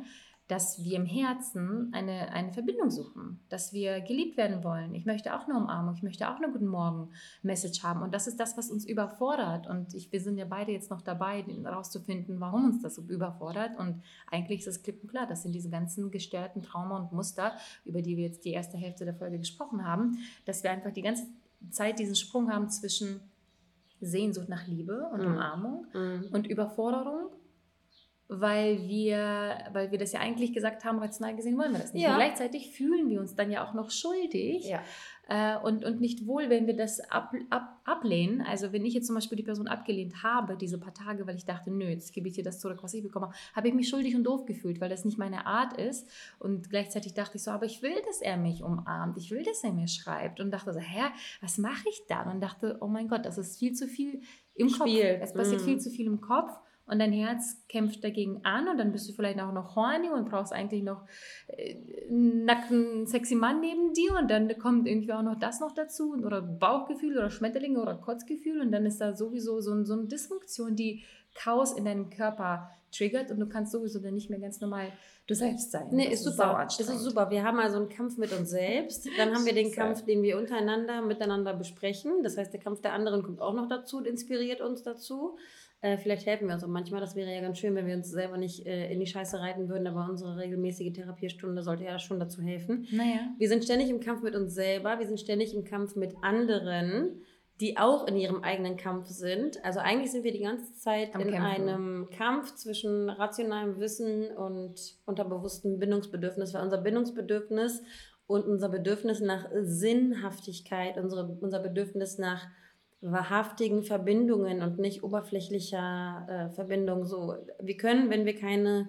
dass wir im Herzen eine Verbindung suchen, dass wir geliebt werden wollen. Ich möchte auch eine Umarmung, ich möchte auch eine Guten Morgen-Message haben. Und das ist das, was uns überfordert. Und wir sind ja beide jetzt noch dabei, herauszufinden, warum uns das so überfordert. Und eigentlich ist es klipp und klar, das sind diese ganzen gestörten Trauma und Muster, über die wir jetzt die erste Hälfte der Folge gesprochen haben, dass wir einfach die ganze Zeit diesen Sprung haben zwischen Sehnsucht nach Liebe und Umarmung und Überforderung, weil wir das ja eigentlich gesagt haben, rational gesehen wollen wir das nicht. Und gleichzeitig fühlen wir uns dann ja auch noch schuldig und nicht wohl, wenn wir das ablehnen. Also wenn ich jetzt zum Beispiel die Person abgelehnt habe, diese paar Tage, weil ich dachte, nö, jetzt gebe ich dir das zurück, was ich bekomme, habe ich mich schuldig und doof gefühlt, weil das nicht meine Art ist. Und gleichzeitig dachte ich so, aber ich will, dass er mich umarmt, ich will, dass er mir schreibt. Und dachte so, was mache ich dann? Und dachte, oh mein Gott, das ist viel zu viel im Kopf. Es passiert viel zu viel im Kopf. Und dein Herz kämpft dagegen an und dann bist du vielleicht auch noch horny und brauchst eigentlich noch einen nackten, sexy Mann neben dir und dann kommt irgendwie auch noch das noch dazu oder Bauchgefühl oder Schmetterlinge oder Kotzgefühl und dann ist da sowieso so eine Dysfunktion, die Chaos in deinem Körper triggert und du kannst sowieso dann nicht mehr ganz normal du selbst sein. Nee, ist super. Ist super. Wir haben also einen Kampf mit uns selbst. Dann haben wir den Kampf, den wir miteinander besprechen. Das heißt, der Kampf der anderen kommt auch noch dazu und inspiriert uns dazu. Vielleicht helfen wir uns auch manchmal. Das wäre ja ganz schön, wenn wir uns selber nicht in die Scheiße reiten würden, aber unsere regelmäßige Therapiestunde sollte ja schon dazu helfen. Wir sind ständig im Kampf mit uns selber, wir sind ständig im Kampf mit anderen, die auch in ihrem eigenen Kampf sind. Also eigentlich sind wir die ganze Zeit in einem Kampf zwischen rationalem Wissen und unterbewusstem Bindungsbedürfnis, weil unser Bindungsbedürfnis und unser Bedürfnis nach Sinnhaftigkeit, unser Bedürfnis nach wahrhaftigen Verbindungen und nicht oberflächlicher Verbindung. So, wir können, wenn wir keine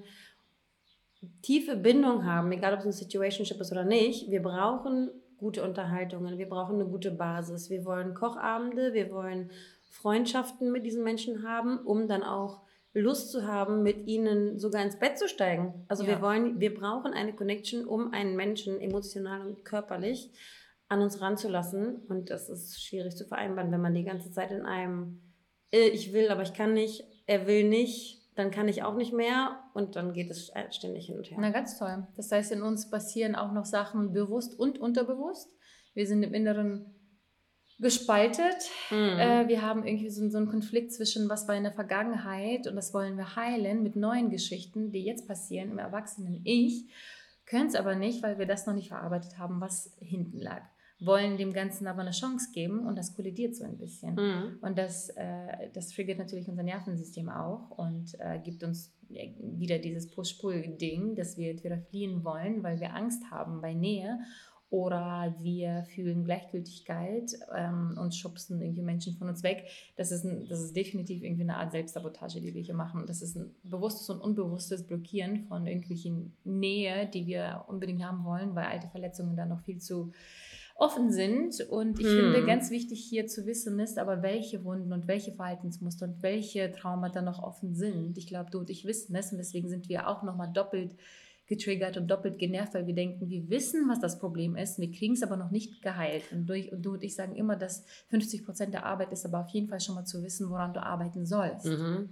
tiefe Bindung haben, egal ob es ein Situationship ist oder nicht, wir brauchen gute Unterhaltungen, wir brauchen eine gute Basis. Wir wollen Kochabende, wir wollen Freundschaften mit diesen Menschen haben, um dann auch Lust zu haben, mit ihnen sogar ins Bett zu steigen. Also wir brauchen eine Connection, um einen Menschen emotional und körperlich an uns ranzulassen und das ist schwierig zu vereinbaren, wenn man die ganze Zeit in einem ich will, aber ich kann nicht, er will nicht, dann kann ich auch nicht mehr und dann geht es ständig hin und her. Na, ganz toll. Das heißt, in uns passieren auch noch Sachen bewusst und unterbewusst. Wir sind im Inneren gespaltet. Wir haben irgendwie so einen Konflikt zwischen, was war in der Vergangenheit und das wollen wir heilen mit neuen Geschichten, die jetzt passieren im Erwachsenen-Ich, können es aber nicht, weil wir das noch nicht verarbeitet haben, was hinten lag. Wollen dem Ganzen aber eine Chance geben und das kollidiert so ein bisschen. Und das triggert natürlich unser Nervensystem auch und gibt uns wieder dieses Push-Pull-Ding, dass wir entweder fliehen wollen, weil wir Angst haben bei Nähe oder wir fühlen Gleichgültigkeit und schubsen irgendwie Menschen von uns weg. Das ist definitiv irgendwie eine Art Selbstsabotage, die wir hier machen. Das ist ein bewusstes und unbewusstes Blockieren von irgendwelchen Nähe, die wir unbedingt haben wollen, weil alte Verletzungen dann noch viel zu offen sind und ich finde, ganz wichtig hier zu wissen ist, aber welche Wunden und welche Verhaltensmuster und welche Traumata noch offen sind. Ich glaube, du und ich wissen es und deswegen sind wir auch nochmal doppelt getriggert und doppelt genervt, weil wir denken, wir wissen, was das Problem ist, wir kriegen es aber noch nicht geheilt. Und du und ich sagen immer, dass 50% der Arbeit ist, aber auf jeden Fall schon mal zu wissen, woran du arbeiten sollst.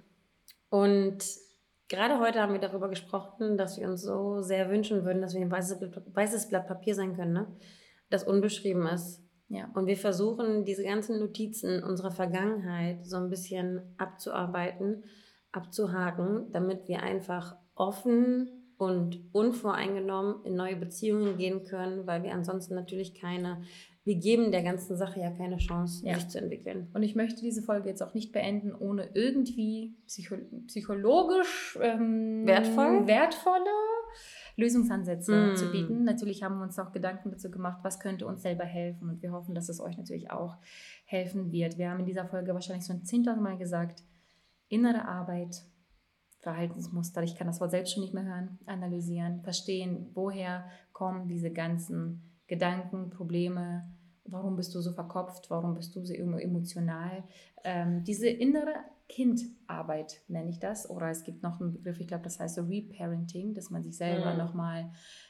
Und gerade heute haben wir darüber gesprochen, dass wir uns so sehr wünschen würden, dass wir ein weißes Blatt Papier sein können, ne? Das unbeschrieben ist. Ja. Und wir versuchen, diese ganzen Notizen unserer Vergangenheit so ein bisschen abzuarbeiten, abzuhaken, damit wir einfach offen und unvoreingenommen in neue Beziehungen gehen können, weil wir ansonsten natürlich wir geben der ganzen Sache ja keine Chance, sich zu entwickeln. Und ich möchte diese Folge jetzt auch nicht beenden, ohne irgendwie psychologisch wertvolle Lösungsansätze zu bieten. Natürlich haben wir uns auch Gedanken dazu gemacht, was könnte uns selber helfen und wir hoffen, dass es euch natürlich auch helfen wird. Wir haben in dieser Folge wahrscheinlich so ein 10.000 Mal gesagt, innere Arbeit, Verhaltensmuster, ich kann das Wort selbst schon nicht mehr hören, analysieren, verstehen, woher kommen diese ganzen Gedanken, Probleme, warum bist du so verkopft, warum bist du so emotional. Diese innere Kindarbeit nenne ich das, oder es gibt noch einen Begriff, ich glaube, das heißt so Reparenting, dass man sich selber nochmal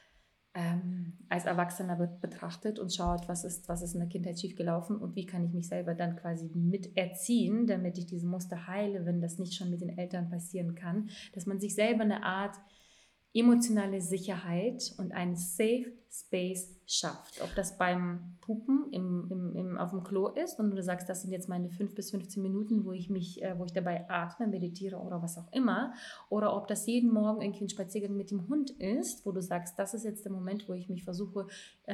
als Erwachsener betrachtet und schaut, was ist in der Kindheit schiefgelaufen und wie kann ich mich selber dann quasi miterziehen, damit ich diese Muster heile, wenn das nicht schon mit den Eltern passieren kann, dass man sich selber eine Art emotionale Sicherheit und einen Safe Space schafft. Ob das beim Pupen auf dem Klo ist und du sagst, das sind jetzt meine 5 bis 15 Minuten, wo ich dabei atme, meditiere oder was auch immer, oder ob das jeden Morgen irgendwie ein Spaziergang mit dem Hund ist, wo du sagst, das ist jetzt der Moment, wo ich mich versuche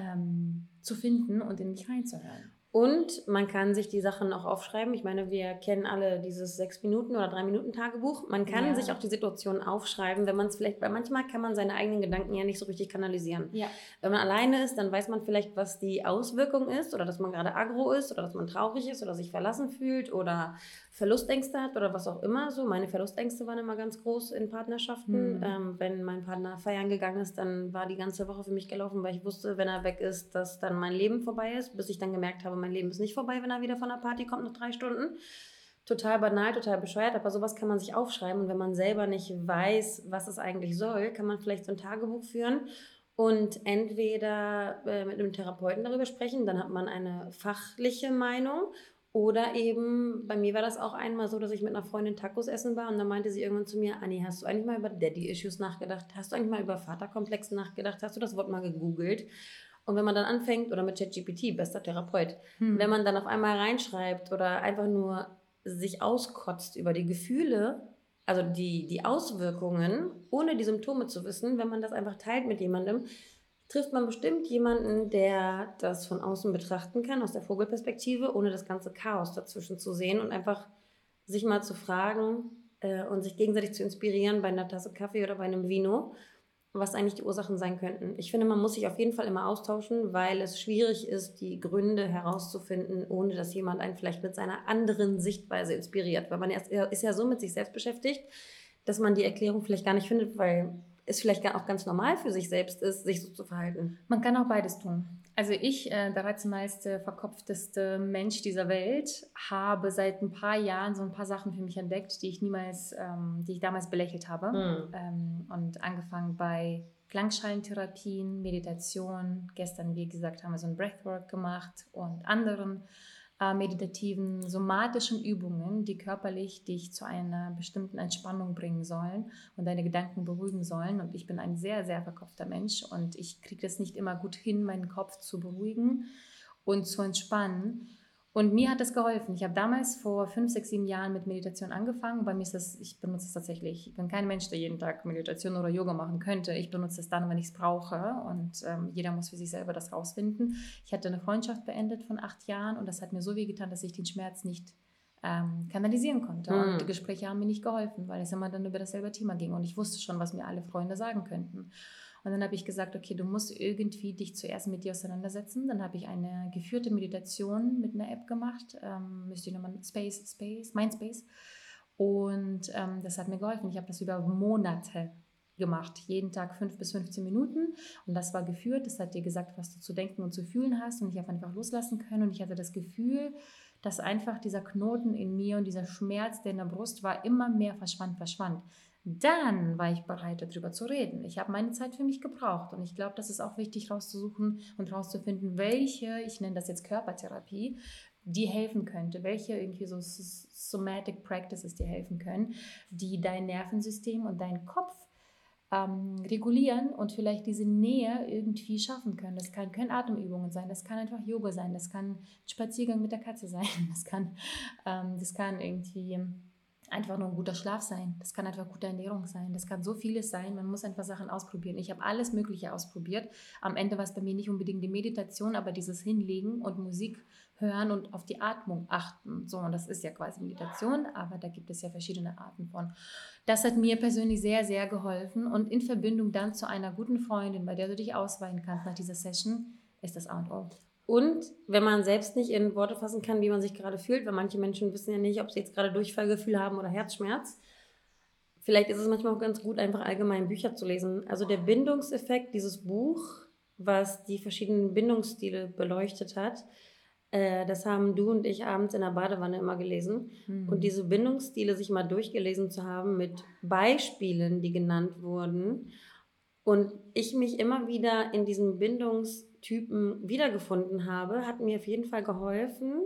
zu finden und in mich reinzuhören. Und man kann sich die Sachen auch aufschreiben. Ich meine, wir kennen alle dieses 6 Minuten oder 3 Minuten Tagebuch. Man kann sich auch die Situation aufschreiben, wenn man es vielleicht, weil manchmal kann man seine eigenen Gedanken ja nicht so richtig kanalisieren. Ja. Wenn man alleine ist, dann weiß man vielleicht, was die Auswirkung ist oder dass man gerade aggro ist oder dass man traurig ist oder sich verlassen fühlt oder Verlustängste hat oder was auch immer. So, meine Verlustängste waren immer ganz groß in Partnerschaften. Wenn mein Partner feiern gegangen ist, dann war die ganze Woche für mich gelaufen, weil ich wusste, wenn er weg ist, dass dann mein Leben vorbei ist, bis ich dann gemerkt habe, mein Leben ist nicht vorbei, wenn er wieder von der Party kommt nach 3 Stunden. Total banal, total bescheuert, aber sowas kann man sich aufschreiben. Und wenn man selber nicht weiß, was es eigentlich soll, kann man vielleicht so ein Tagebuch führen und entweder mit einem Therapeuten darüber sprechen, dann hat man eine fachliche Meinung. Oder eben, bei mir war das auch einmal so, dass ich mit einer Freundin Tacos essen war und dann meinte sie irgendwann zu mir, Anni, hast du eigentlich mal über Daddy-Issues nachgedacht? Hast du eigentlich mal über Vaterkomplexe nachgedacht? Hast du das Wort mal gegoogelt? Und wenn man dann anfängt, oder mit ChatGPT, bester Therapeut, wenn man dann auf einmal reinschreibt oder einfach nur sich auskotzt über die Gefühle, also die Auswirkungen, ohne die Symptome zu wissen, wenn man das einfach teilt mit jemandem, trifft man bestimmt jemanden, der das von außen betrachten kann, aus der Vogelperspektive, ohne das ganze Chaos dazwischen zu sehen und einfach sich mal zu fragen und sich gegenseitig zu inspirieren bei einer Tasse Kaffee oder bei einem Vino, was eigentlich die Ursachen sein könnten. Ich finde, man muss sich auf jeden Fall immer austauschen, weil es schwierig ist, die Gründe herauszufinden, ohne dass jemand einen vielleicht mit seiner anderen Sichtweise inspiriert. Weil man ist ja so mit sich selbst beschäftigt, dass man die Erklärung vielleicht gar nicht findet, weil es vielleicht auch ganz normal für sich selbst ist, sich so zu verhalten. Man kann auch beides tun. Also ich, der rationalste, verkopfteste Mensch dieser Welt, habe seit ein paar Jahren so ein paar Sachen für mich entdeckt, die ich damals belächelt habe. Und angefangen bei Klangschalentherapien, Meditation. Gestern, wie gesagt, haben wir so ein Breathwork gemacht und anderen meditativen, somatischen Übungen, die körperlich dich zu einer bestimmten Entspannung bringen sollen und deine Gedanken beruhigen sollen. Und ich bin ein sehr, sehr verkopfter Mensch und ich kriege das nicht immer gut hin, meinen Kopf zu beruhigen und zu entspannen. Und mir hat das geholfen. Ich habe damals vor 5, 6, 7 Jahren mit Meditation angefangen. Bei mir ist das, ich benutze es tatsächlich. Ich bin kein Mensch, der jeden Tag Meditation oder Yoga machen könnte. Ich benutze es dann, wenn ich es brauche. Und jeder muss für sich selber das rausfinden. Ich hatte eine Freundschaft beendet von 8 Jahren und das hat mir so wehgetan, dass ich den Schmerz nicht kanalisieren konnte. Und die Gespräche haben mir nicht geholfen, weil es immer dann über dasselbe Thema ging. Und ich wusste schon, was mir alle Freunde sagen könnten. Und dann habe ich gesagt, okay, du musst irgendwie dich zuerst mit dir auseinandersetzen. Dann habe ich eine geführte Meditation mit einer App gemacht. Müsst ihr nochmal Mindspace. Und das hat mir geholfen. Ich habe das über Monate gemacht. Jeden Tag 5 bis 15 Minuten. Und das war geführt. Das hat dir gesagt, was du zu denken und zu fühlen hast. Und ich habe einfach loslassen können. Und ich hatte das Gefühl, dass einfach dieser Knoten in mir und dieser Schmerz, der in der Brust war, immer mehr verschwand. Dann war ich bereit, darüber zu reden. Ich habe meine Zeit für mich gebraucht und ich glaube, das ist auch wichtig rauszusuchen und rauszufinden, welche, ich nenne das jetzt Körpertherapie, die helfen könnte, welche irgendwie so Somatic Practices dir helfen können, die dein Nervensystem und deinen Kopf regulieren und vielleicht diese Nähe irgendwie schaffen können. Das können Atemübungen sein, das kann einfach Yoga sein, das kann ein Spaziergang mit der Katze sein, das kann irgendwie einfach nur ein guter Schlaf sein. Das kann einfach gute Ernährung sein. Das kann so vieles sein. Man muss einfach Sachen ausprobieren. Ich habe alles Mögliche ausprobiert. Am Ende war es bei mir nicht unbedingt die Meditation, aber dieses Hinlegen und Musik hören und auf die Atmung achten. So, und das ist ja quasi Meditation, aber da gibt es ja verschiedene Arten von. Das hat mir persönlich sehr, sehr geholfen. Und in Verbindung dann zu einer guten Freundin, bei der du dich ausweinen kannst nach dieser Session, ist das A und O. Und wenn man selbst nicht in Worte fassen kann, wie man sich gerade fühlt, weil manche Menschen wissen ja nicht, ob sie jetzt gerade Durchfallgefühl haben oder Herzschmerz, vielleicht ist es manchmal auch ganz gut, einfach allgemein Bücher zu lesen. Also der Bindungseffekt, dieses Buch, was die verschiedenen Bindungsstile beleuchtet hat, das haben du und ich abends in der Badewanne immer gelesen. Und diese Bindungsstile sich mal durchgelesen zu haben mit Beispielen, die genannt wurden, und ich mich immer wieder in diesen Bindungstypen wiedergefunden habe, hat mir auf jeden Fall geholfen,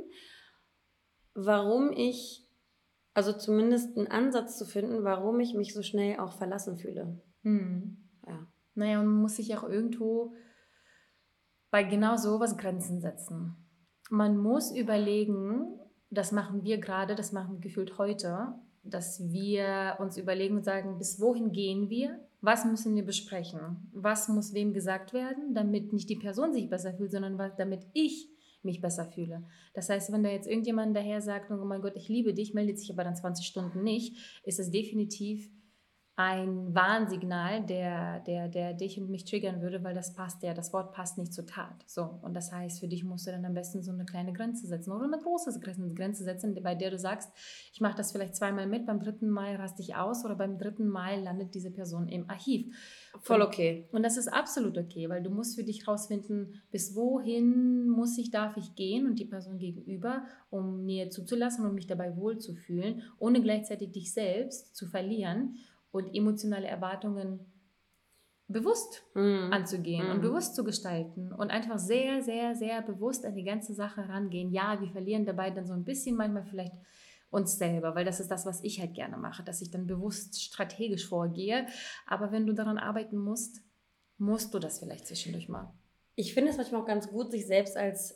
also zumindest einen Ansatz zu finden, warum ich mich so schnell auch verlassen fühle. Naja, und man muss sich auch irgendwo bei genau sowas Grenzen setzen. Man muss überlegen, das machen wir gerade, das machen wir gefühlt heute, dass wir uns überlegen und sagen, bis wohin gehen wir? Was müssen wir besprechen? Was muss wem gesagt werden, damit nicht die Person sich besser fühlt, sondern damit ich mich besser fühle. Das heißt, wenn da jetzt irgendjemand daher sagt, oh mein Gott, ich liebe dich, meldet sich aber dann 20 Stunden nicht, ist es definitiv ein Warnsignal, der dich und mich triggern würde, weil das Wort passt nicht zur Tat. So, und das heißt, für dich musst du dann am besten so eine kleine Grenze setzen oder eine große Grenze setzen, bei der du sagst, ich mache das vielleicht 2-mal mit, beim 3. Mal raste ich aus oder beim 3. Mal landet diese Person im Archiv. Voll okay. Und das ist absolut okay, weil du musst für dich rausfinden, bis wohin darf ich gehen und die Person gegenüber, um Nähe zuzulassen und mich dabei wohlzufühlen, ohne gleichzeitig dich selbst zu verlieren und emotionale Erwartungen bewusst anzugehen und bewusst zu gestalten und einfach sehr, sehr, sehr bewusst an die ganze Sache rangehen. Ja, wir verlieren dabei dann so ein bisschen manchmal vielleicht uns selber, weil das ist das, was ich halt gerne mache, dass ich dann bewusst strategisch vorgehe. Aber wenn du daran arbeiten musst, musst du das vielleicht zwischendurch mal. Ich finde es manchmal auch ganz gut, sich selbst als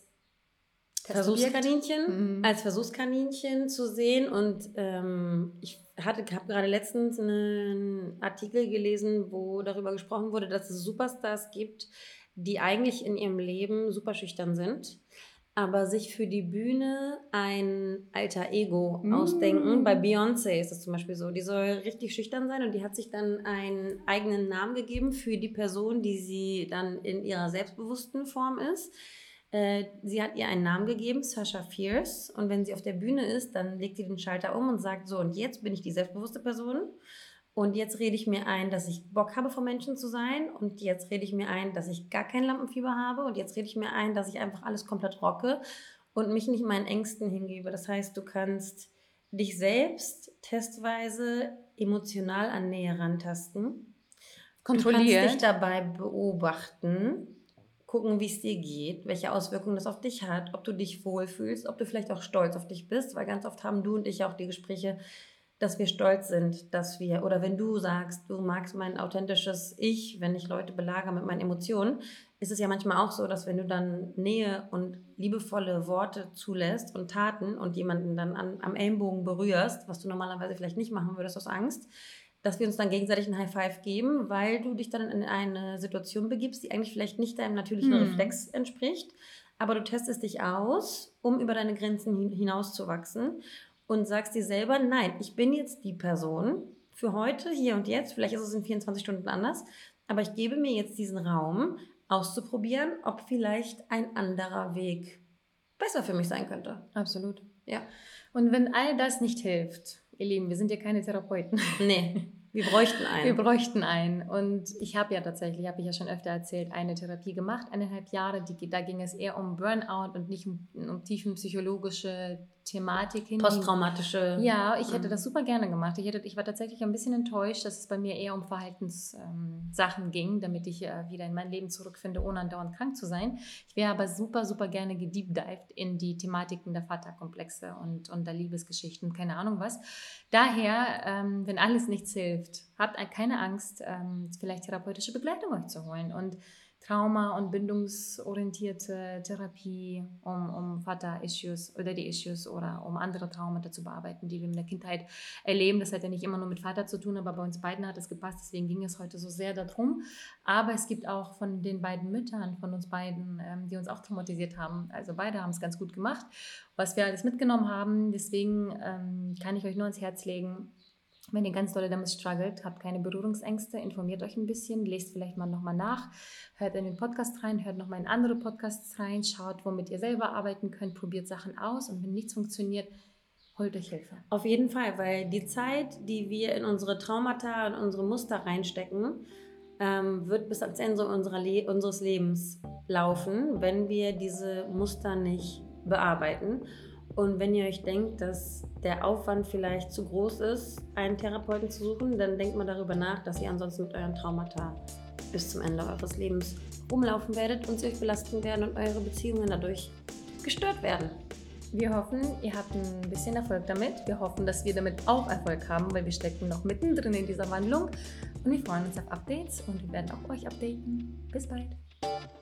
Versuchskaninchen zu sehen. Und ich habe gerade letztens einen Artikel gelesen, wo darüber gesprochen wurde, dass es Superstars gibt, die eigentlich in ihrem Leben super schüchtern sind, aber sich für die Bühne ein alter Ego ausdenken. Bei Beyoncé ist es zum Beispiel so, die soll richtig schüchtern sein und die hat sich dann einen eigenen Namen gegeben für die Person, die sie dann in ihrer selbstbewussten Form ist. Sie hat ihr einen Namen gegeben, Sasha Fierce, und wenn sie auf der Bühne ist, dann legt sie den Schalter um und sagt so, und jetzt bin ich die selbstbewusste Person und jetzt rede ich mir ein, dass ich Bock habe, vor Menschen zu sein und jetzt rede ich mir ein, dass ich gar kein Lampenfieber habe und jetzt rede ich mir ein, dass ich einfach alles komplett rocke und mich nicht meinen Ängsten hingebe. Das heißt, du kannst dich selbst testweise emotional an Nähe rantasten, kontrollieren. Du kannst dich dabei beobachten, gucken, wie es dir geht, welche Auswirkungen das auf dich hat, ob du dich wohlfühlst, ob du vielleicht auch stolz auf dich bist, weil ganz oft haben du und ich auch die Gespräche, dass wir stolz sind, oder wenn du sagst, du magst mein authentisches Ich, wenn ich Leute belagere mit meinen Emotionen, ist es ja manchmal auch so, dass wenn du dann Nähe und liebevolle Worte zulässt und Taten und jemanden dann am Ellenbogen berührst, was du normalerweise vielleicht nicht machen würdest aus Angst, dass wir uns dann gegenseitig ein High Five geben, weil du dich dann in eine Situation begibst, die eigentlich vielleicht nicht deinem natürlichen Reflex entspricht, aber du testest dich aus, um über deine Grenzen hinauszuwachsen und sagst dir selber, nein, ich bin jetzt die Person für heute, hier und jetzt, vielleicht ist es in 24 Stunden anders, aber ich gebe mir jetzt diesen Raum, auszuprobieren, ob vielleicht ein anderer Weg besser für mich sein könnte. Absolut. Ja. Und wenn all das nicht hilft, ihr Lieben, wir sind ja keine Therapeuten. Nee. Wir bräuchten einen. Und ich habe ich ja schon öfter erzählt, eine Therapie gemacht, 1,5 Jahre. Da ging es eher um Burnout und nicht um tiefenpsychologische Thematik. Posttraumatische. Ja, ich hätte das super gerne gemacht. Ich war tatsächlich ein bisschen enttäuscht, dass es bei mir eher um Verhaltenssachen ging, damit ich wieder in mein Leben zurückfinde, ohne andauernd krank zu sein. Ich wäre aber super, super gerne gedeepdived in die Thematiken der Vaterkomplexe und der Liebesgeschichten, keine Ahnung was. Daher, wenn alles nichts hilft, habt keine Angst, vielleicht therapeutische Begleitung euch zu holen und Trauma- und bindungsorientierte Therapie, um Vater-Issues oder die Issues oder um andere Traumata zu bearbeiten, die wir in der Kindheit erleben. Das hat ja nicht immer nur mit Vater zu tun, aber bei uns beiden hat es gepasst, deswegen ging es heute so sehr darum. Aber es gibt auch von den beiden Müttern, von uns beiden, die uns auch traumatisiert haben. Also beide haben es ganz gut gemacht, was wir alles mitgenommen haben. Deswegen kann ich euch nur ans Herz legen, wenn ihr ganz doll damit struggelt, habt keine Berührungsängste, informiert euch ein bisschen, lest vielleicht mal nochmal nach, hört in den Podcast rein, hört nochmal in andere Podcasts rein, schaut, womit ihr selber arbeiten könnt, probiert Sachen aus und wenn nichts funktioniert, holt euch Hilfe. Auf jeden Fall, weil die Zeit, die wir in unsere Traumata und unsere Muster reinstecken, wird bis ans Ende unseres Lebens laufen, wenn wir diese Muster nicht bearbeiten. Und wenn ihr euch denkt, dass der Aufwand vielleicht zu groß ist, einen Therapeuten zu suchen, dann denkt mal darüber nach, dass ihr ansonsten mit euren Traumata bis zum Ende eures Lebens rumlaufen werdet und sie euch belasten werden und eure Beziehungen dadurch gestört werden. Wir hoffen, ihr habt ein bisschen Erfolg damit. Wir hoffen, dass wir damit auch Erfolg haben, weil wir stecken noch mittendrin in dieser Wandlung. Und wir freuen uns auf Updates und wir werden auch euch updaten. Bis bald.